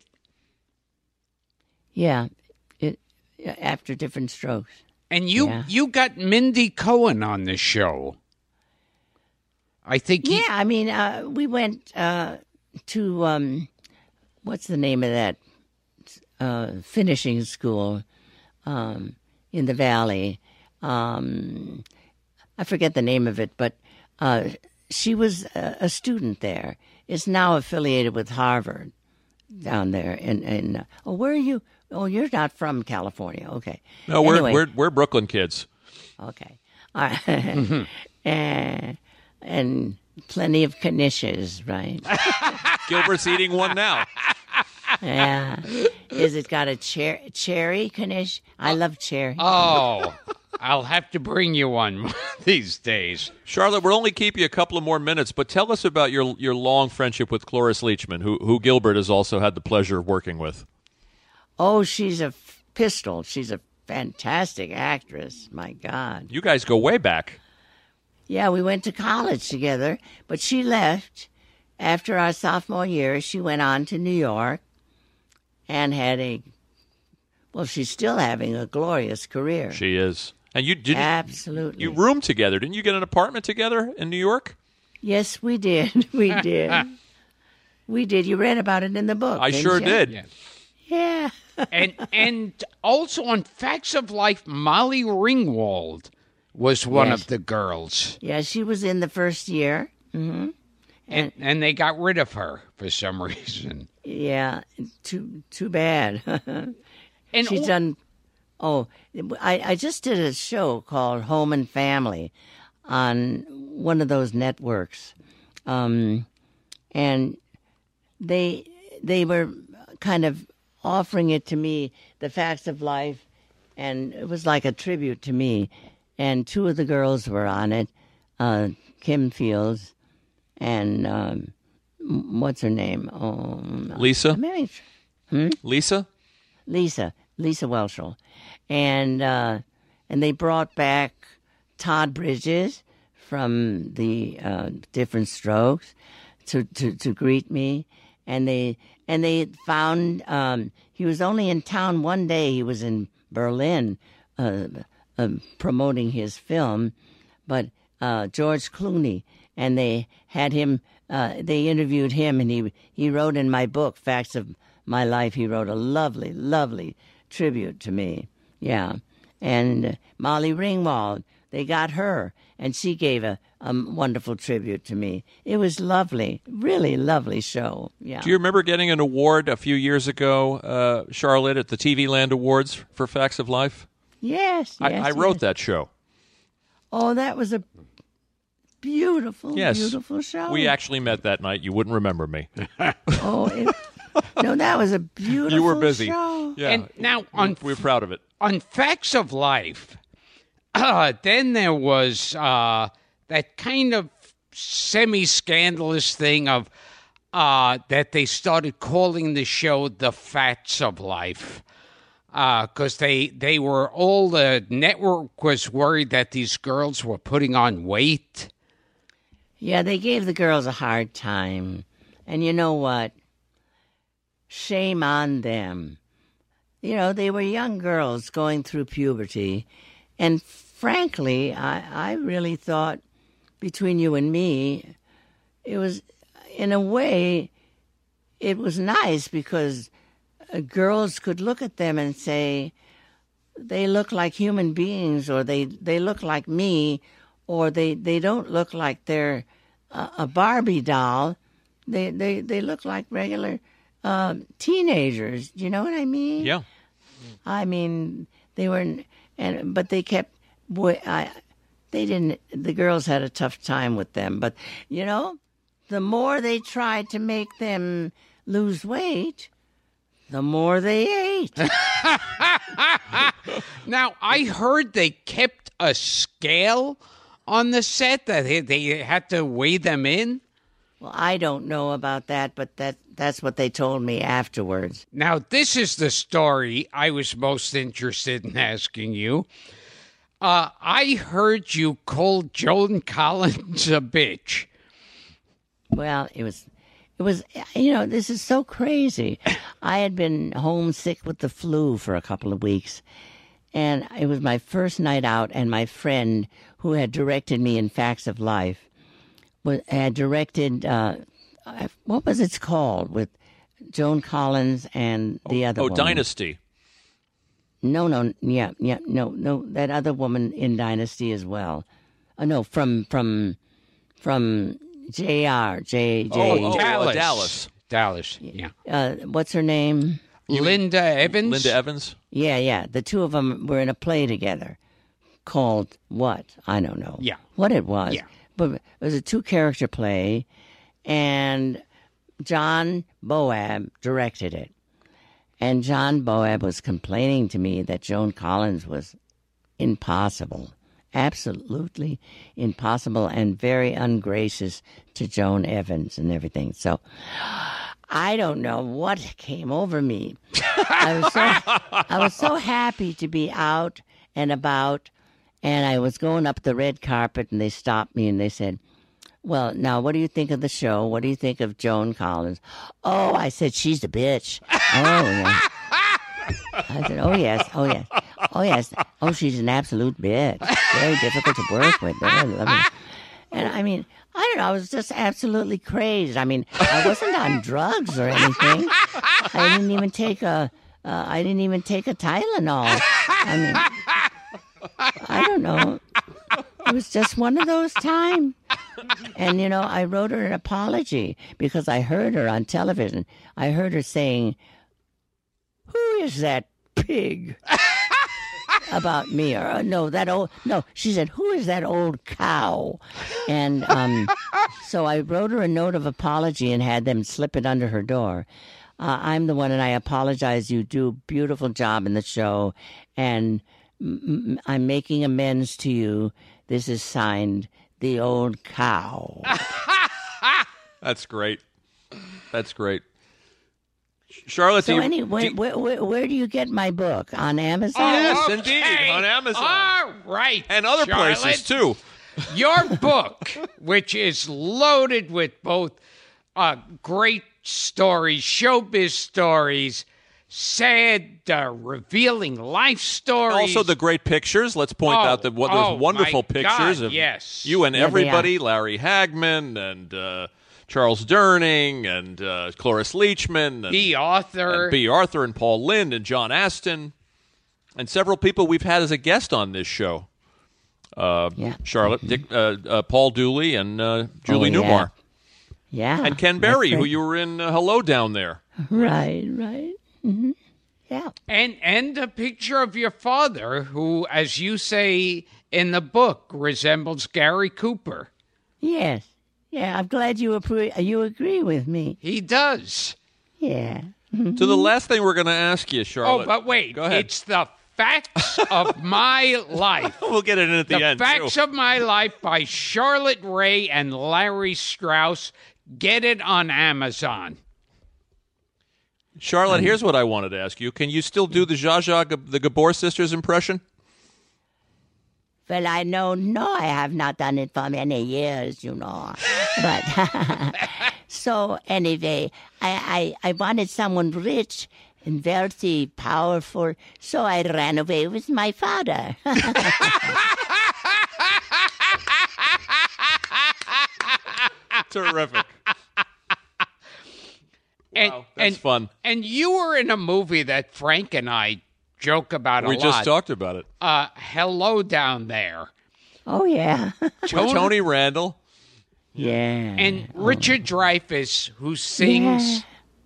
C: Yeah. It after Different Strokes.
A: And you,
C: Yeah.
A: you got Mindy Cohen on the show. I think you,
C: Yeah, I mean, uh, we went uh, to um, what's the name of that uh, finishing school um, in the Valley? Um, I forget the name of it, but uh, she was a, a student there. Is now affiliated with Harvard down there. In, in uh, oh, where are you? Oh, you're not from California. Okay.
B: No, we're,
C: Anyway.
B: we're, we're Brooklyn kids.
C: Okay. All right. and, and plenty of knishes, right?
B: Gilbert's eating one now.
C: Yeah. Is it got a cher- cherry knish? I love cherry.
A: oh, I'll have to bring you one these days.
B: Charlotte, we'll only keep you a couple of more minutes, but tell us about your your long friendship with Cloris Leachman, who, who Gilbert has also had the pleasure of working with.
C: Oh, she's a f- pistol. She's a fantastic actress. My God.
B: You guys go way back.
C: Yeah, we went to college together, but she left after our sophomore year. She went on to New York and had a, well, she's still having a glorious career.
B: She is. And you did
C: Absolutely.
B: you roomed together. Didn't you get an apartment together in New York?
C: Yes, we did. We did. We did. You read about it in the book.
B: I
C: didn't
B: sure
C: you?
B: did.
A: Yeah.
C: Yeah.
A: and and also on Facts of Life, Molly Ringwald was one
C: Yes.
A: of the girls,
C: Yeah, she was in the first year. hmm
A: and and they got rid of her for some reason.
C: Yeah, too too bad.
A: And
C: She's
A: al-
C: done. Oh, I I just did a show called Home and Family on one of those networks, um, and they they were kind of offering it to me, the Facts of Life, and it was like a tribute to me. And two of the girls were on it, uh, Kim Fields and um, m- what's her name? Oh,
B: Lisa?
C: maybe
B: Lisa?
C: Lisa, Lisa Welshel, and uh, and they brought back Todd Bridges from the uh, Different Strokes to, to, to greet me, and they and they found um, he was only in town one day. He was in Berlin uh, uh, promoting his film, but uh, George Clooney, and they had him. Uh, they interviewed him, and he he wrote in my book, Facts of My Life. He wrote a lovely, lovely tribute to me. Yeah, and uh, Molly Ringwald, they got her, and she gave a, a wonderful tribute to me. It was lovely, really lovely show. Yeah.
B: Do you remember getting an award a few years ago, uh, Charlotte, at the T V Land Awards for Facts of Life?
C: Yes,
B: I,
C: yes,
B: I wrote
C: yes.
B: that show.
C: Oh, that was a beautiful,
B: Yes.
C: beautiful show.
B: We actually met that night. You wouldn't remember me.
C: Oh, it, no, that was a beautiful.
B: You were busy.
C: show.
B: Yeah.
A: And now on
B: We're proud of it.
A: on Facts of Life, uh, then there was uh, that kind of semi-scandalous thing of uh, that they started calling the show The Fats of Life. Because uh, they, they were all, the network was worried that these girls were putting on weight.
C: Yeah, they gave the girls a hard time. And you know what? Shame on them. You know, they were young girls going through puberty. And frankly, I, I really thought, between you and me, it was, in a way, it was nice because uh, girls could look at them and say, they look like human beings, or they, they look like me, or they, they don't look like they're a, a Barbie doll. They, they, they look like regular uh, teenagers. Do you know what I mean?
B: Yeah.
C: I mean, they were, and but they kept, boy, I, they didn't, the girls had a tough time with them. But, you know, the more they tried to make them lose weight, the more they ate.
A: Now, I heard they kept a scale on the set that they, they had to weigh them in.
C: Well, I don't know about that, but that that's what they told me afterwards.
A: Now, this is the story I was most interested in asking you. Uh, I heard you called Joan Collins a bitch.
C: Well, it was, it was, you know, this is so crazy. I had been homesick with the flu for a couple of weeks, and it was my first night out, and my friend who had directed me in Facts of Life was, had directed, uh, what was it called, with Joan Collins and the
B: oh,
C: other
B: Oh,
C: woman?
B: Dynasty.
C: No, no, yeah, yeah, no, no, that other woman in Dynasty as well. Uh, no, from, from, from J R, J, J.
B: Oh, oh,
A: Dallas.
B: uh, Dallas.
A: Dallas, yeah.
C: Uh, what's her name?
A: Linda Evans?
B: Linda Evans?
C: Yeah, yeah. The two of them were in a play together called what? I don't know.
A: Yeah.
C: What it was.
A: Yeah.
C: But it was a two-character play, and John Boab directed it. And John Boab was complaining to me that Joan Collins was impossible, absolutely impossible, and very ungracious to Joan Evans and everything. So I don't know what came over me. I was so I was so happy to be out and about, and I was going up the red carpet, and they stopped me and they said, "Well, now, what do you think of the show? What do you think of Joan Collins?" "Oh," I said, "she's a bitch." "Oh, yeah." I said, "Oh, yes. Oh, yes. Oh, yes. Oh, she's an absolute bitch. Very difficult to work with. Very lovely." And, I mean, I don't know. I was just absolutely crazed. I mean, I wasn't on drugs or anything. I didn't even take a, uh, I didn't even take a Tylenol. I mean, I don't know. It was just one of those times. And, you know, I wrote her an apology because I heard her on television. I heard her saying, "Who is that pig?" about me. Or, no, that old, no, she said, "Who is that old cow?" And um, so I wrote her a note of apology and had them slip it under her door. Uh, I'm the one, and I apologize. You do a beautiful job in the show, and m- m- I'm making amends to you. This is signed, The Old Cow.
B: That's great. That's great. Charlotte,
C: So
B: do you,
C: anyway,
B: do you-
C: where, where, where do you get my book? On Amazon?
B: Yes,
A: Okay.
B: indeed, on Amazon.
A: All right.
B: and other
A: Charlotte.
B: places, too.
A: Your book, which is loaded with both uh, great stories, showbiz stories, sad, uh, revealing life stories.
B: Also, the great pictures. Let's point
A: Oh,
B: out that what
A: oh,
B: those wonderful
A: my
B: pictures
A: God,
B: of
A: yes.
B: you and
C: Yeah, they
B: everybody, Larry Hagman and uh, Charles Durning and uh, Cloris Leachman and
A: B. Arthur.
B: and B. Arthur and Paul Lind and John Aston and several people we've had as a guest on this show. Uh,
C: Yeah.
B: Charlotte, Dick, uh, uh, Paul Dooley, and uh, Julie
C: Oh, yeah.
B: Newmar.
C: Yeah.
B: And Ken
C: that's
B: Berry, who
C: right.
B: you were in uh, Hello Down There.
C: Right, right. Mm-hmm. Yeah.
A: And and a picture of your father, who, as you say in the book, resembles Gary Cooper.
C: Yes. Yeah, I'm glad you appre- you agree with me.
A: He does.
C: Yeah.
B: So the last thing we're going to ask you, Charlotte.
A: Oh, but wait.
B: Go ahead.
A: It's the facts of my life.
B: We'll get it in at the,
A: The
B: end,
A: Facts
B: too.
A: of My Life by Charlotte Ray and Larry Strauss. Get it on Amazon.
B: Charlotte, here's what I wanted to ask you. Can you still do the Zsa Zsa, the Gabor sisters impression?
C: Well, I know, no, I have not done it for many years, you know. But so anyway, I, I, I wanted someone rich and very powerful, so I ran away with my father.
B: Terrific.
A: And,
B: Wow, that's
A: and,
B: fun.
A: And you were in a movie that Frank and I joke about a
B: We
A: lot.
B: just talked about it.
A: Uh, Hello Down There.
C: Oh, yeah.
B: Tony, Tony Randall.
C: Yeah.
A: And Richard Dreyfuss, who sings
C: Yeah.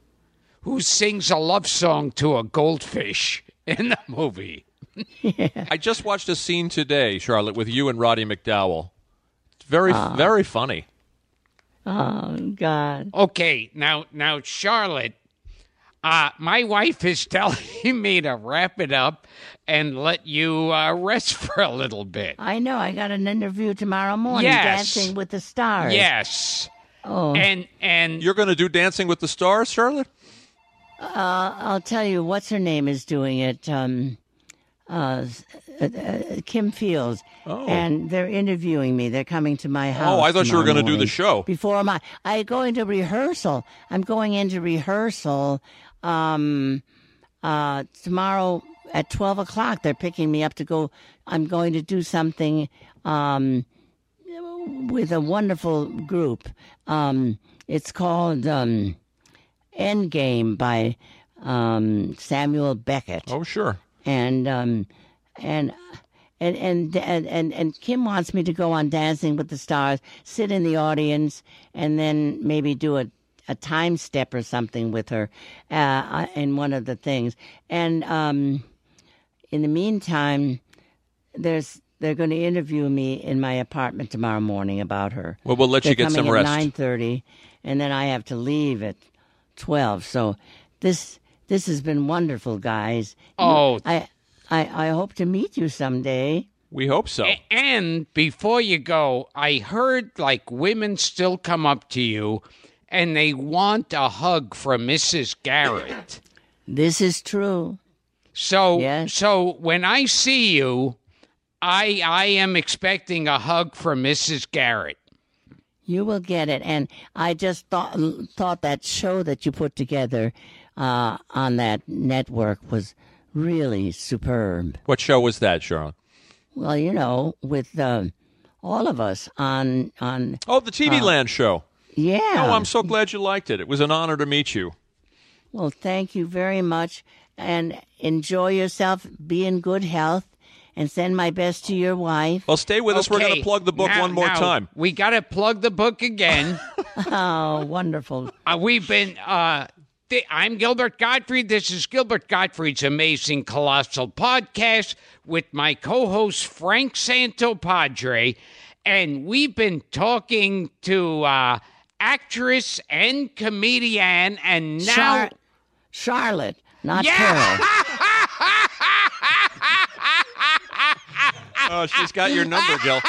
A: who sings a love song to a goldfish in the movie.
B: I just watched a scene today, Charlotte, with you and Roddy McDowell. It's very, very funny.
C: Oh, God.
A: Okay, now now Charlotte, uh, my wife is telling me to wrap it up and let you uh, rest for a little bit.
C: I know. I got an interview tomorrow morning,
A: Yes.
C: Dancing with the Stars.
A: Yes.
C: Oh.
A: And and
B: You're going to do Dancing with the Stars, Charlotte?
C: Uh, I'll tell you, what's her name is doing it. Um, uh, uh, uh, Kim Fields.
B: Oh.
C: And they're interviewing me. They're coming to my house.
B: Oh, I thought you were
C: tomorrow
B: going to do the
C: morning.
B: show.
C: Before my, I go into rehearsal. I'm going into rehearsal um, uh, tomorrow at twelve o'clock. They're picking me up to go. I'm going to do something um, with a wonderful group. Um, it's called um, Endgame by um, Samuel Beckett.
B: Oh, sure.
C: And um, and and and and and and Kim wants me to go on Dancing with the Stars, sit in the audience, and then maybe do a a time step or something with her uh, in one of the things. And um, in the meantime, there's they're going to interview me in my apartment tomorrow morning about her.
B: Well, we'll let
C: They're
B: you get
C: coming
B: some
C: at
B: rest.
C: nine thirty, and then I have to leave at twelve. So this this has been wonderful, guys.
A: Oh.
C: I I I hope to meet you someday.
B: We hope so.
A: A- And before you go, I heard like women still come up to you and they want a hug from Missus Garrett.
C: This is true.
A: So
C: Yes.
A: so when I see you, I I am expecting a hug from Missus Garrett.
C: You will get it. And I just thought thought that show that you put together uh, on that network was really superb.
B: What show was that, Charlotte?
C: Well, you know, with uh, all of us on on
B: Oh, the T V Land show.
C: yeah.
B: Oh, I'm so glad you liked it. It was an honor to meet you.
C: Well, thank you very much, and enjoy yourself. Be in good health, and send my best to your wife.
B: Well, stay with us. We're going
A: Okay,
B: to plug the book
A: now-
B: one more
A: now,
B: time.
A: We got to plug the book again.
C: Oh, wonderful.
A: Uh, we've been. Uh, th- I'm Gilbert Gottfried. This is Gilbert Gottfried's Amazing Colossal Podcast with my co-host Frank Santopadre, and we've been talking to uh, actress and comedian, and now.
C: Char- Charlotte, not
A: Yeah!
C: Carol.
B: Oh, she's got your number, Gil.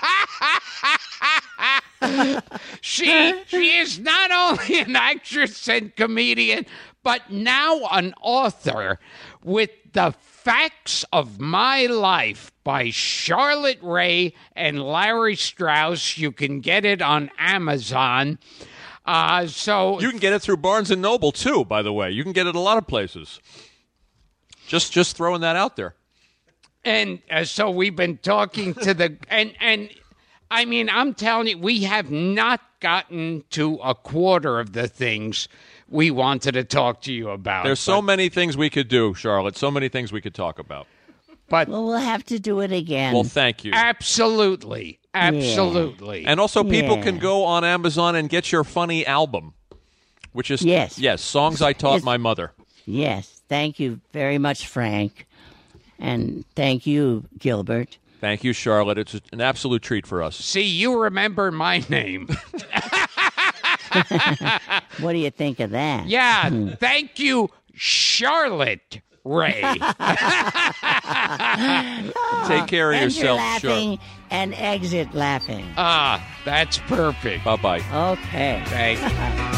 A: She she is not only an actress and comedian, but now an author with The Facts of My Life by Charlotte Ray and Larry Strauss. You can get it on Amazon. Uh, so
B: You can get it through Barnes and Noble too, by the way. You can get it a lot of places. Just just throwing that out there.
A: And uh, so we've been talking to the and and I mean I'm telling you, we have not gotten to a quarter of the things we wanted to talk to you about.
B: There's so
A: but,
B: many things we could do, Charlotte. So many things we could talk about.
A: but
C: Well, we'll have to do it again.
B: Well, thank you.
A: absolutely, absolutely.
B: And also, people
C: Yeah.
B: can go on Amazon and get your funny album, which is
C: Yes.
B: yes, songs I taught
C: It's-
B: my mother.
C: Yes, thank you very much, Frank. And thank you, Gilbert.
B: Thank you, Charlotte. It's an absolute treat for us.
A: See, you remember my name.
C: What do you think of that?
A: Yeah, thank you, Charlotte Ray.
B: Take care of
C: Enter
B: yourself,
C: laughing
B: Charlotte.
C: and exit laughing.
A: Ah, that's perfect.
B: Bye-bye.
C: Okay.
A: Thank you.